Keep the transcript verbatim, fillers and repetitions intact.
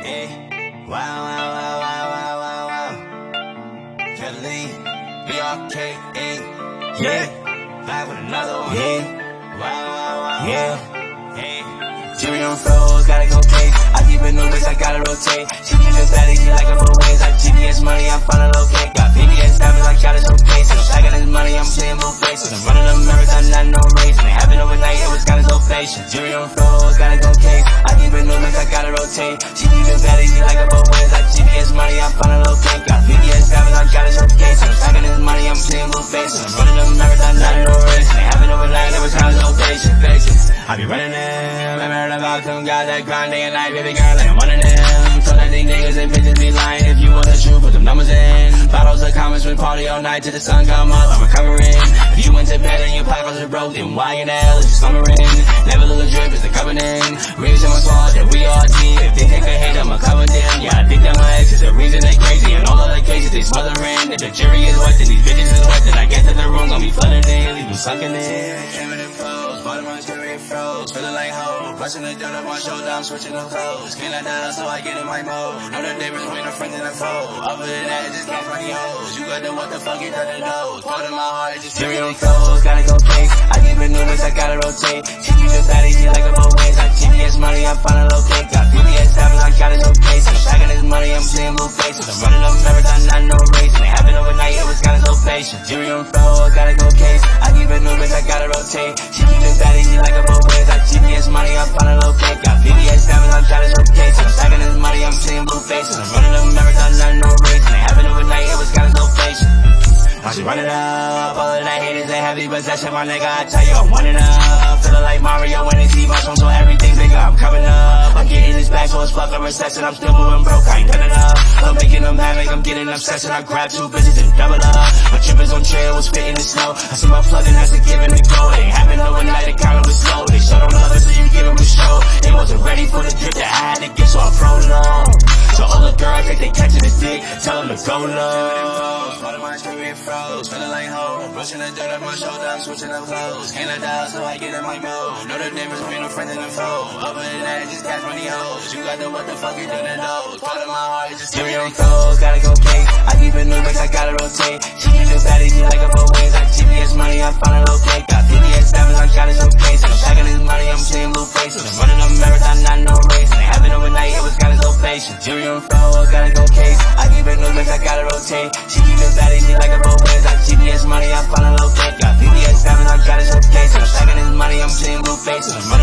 yeah. Wow, wow, wow, wow, wow, wow, wow. Kelly, B R K, yeah. Yeah. Back with another one, yeah. Wow, wow, wow, yeah. Hey. Jimmy on froze, gotta go case. I keep it new bitch, I gotta rotate. She keep it fatty, she like it both ways. Like G P S money, I'm finna locate. Got P B S diamonds, like shot it showcase. I got this money, I'm playing both faces. I'm running a marathon, not no race. And it happened overnight, it was kinda so patient. Jimmy on froze, gotta go case. I keep it new bitch, I gotta rotate. She keep it fatty, she like it both ways. Like G P S money, I'm finna locate. Got P B S diamonds, like shot it showcase. I got this money, I'm playing both faces. I'm running a marathon, not no race. And it happened overnight, it was kinda so patient. Patient. I be running them, I heard about them guys that grind day and night, baby girl, like I'm one of them. So that these niggas and bitches be lying. If you want the truth, put them numbers in. Bottles of comments, we party all night till the sun come up, I'm recovering. If you went to bed and your pockets are broke, then why in the hell is you slumbering? Never lose a drip, it's the covenant. Rings in my squad, that we all team. If they take a hit, I'ma cover them. Yeah, I think that my ex is the reason they crazy. And all other cases, they smothering. If the jury is wet, then these bitches is wet, then I guess that the room gon' be flooded in. Leave them sucking in. Camera and froze, bottom of my jewelry froze. Feeling like hoes, rushing the dirt up my shoulder, I'm switching the clothes. Can't let that so I get in my mode. Know the difference between a friend and a foe. Other than that, it just cash money hoes. You got to what the fuck you done to know. Part of my heart, it just Jimmy on froze, gotta go case. I keep it new bitch, I gotta rotate. She keep it fatty, she like it both ways. Like G P S money, I'm finna locate. Got P B S diamonds, I got it showcase. I'm stacking this money, I'm seeing blue faces. I'm running a marathon, not no race. And it happened overnight, it was kinda so patient. Jimmy on froze, gotta go case. I keep it new bitch, I gotta rotate. She keep it fatty, she like it both ways. Like G P S money, I'm finna locate. Got P B S diamonds, I'm trying to showcase. I'm stacking this money, I'm seeing blue faces. I'm running a marathon, not no race. And it happened overnight, it was kinda so patient. Now she running up, all of that haters ain't heavy possession, my nigga, I tell you I'm running up. Feeling like Mario when it's T-Box, so everything bigger, I'm coming up. I'm getting this back, so it's fuck a recession, I'm still moving broke, I ain't done enough. I'm making them havoc, I'm getting obsession, I grab two bitches and double up. My trippers on trail was spitting the snow, I see my plug and that's a give and a go. It ain't happened overnight, it kinda was slow, they showed them love it, so you give them a show. They wasn't ready for the drip that I had to get, so I froze on. So all the girls think they catching this dick, tell them to go low. Part of my street it froze, feeling like hoes. Brushing the dirt off my shoulder, I'm switching up clothes. Can't let down, so I get in my mode. Know the difference between a friend and a foe. Other than that, it's just cash money hoes. You got to what the fuck you done to know. Part of my heart is just Jimmy on froze, gotta go case. I keep it new bitch, I gotta rotate. She keep it fatty, she like it both ways. Like G P S money, I'm finna locate. Got P B S diamonds, I'm trying to showcase. I'm stacking this money, I'm seeing blue faces. I'm running a marathon, not no race. And it happened overnight, it was kinda so patient. Jimmy on froze, gotta go case. I keep it new bitch, I gotta rotate. She keep it fatty, she like it both ways. Like G P S money, I'm finna locate. Got P B S diamonds, I'm trying to showcase. I'm stacking this money, I'm seeing blue faces. I'm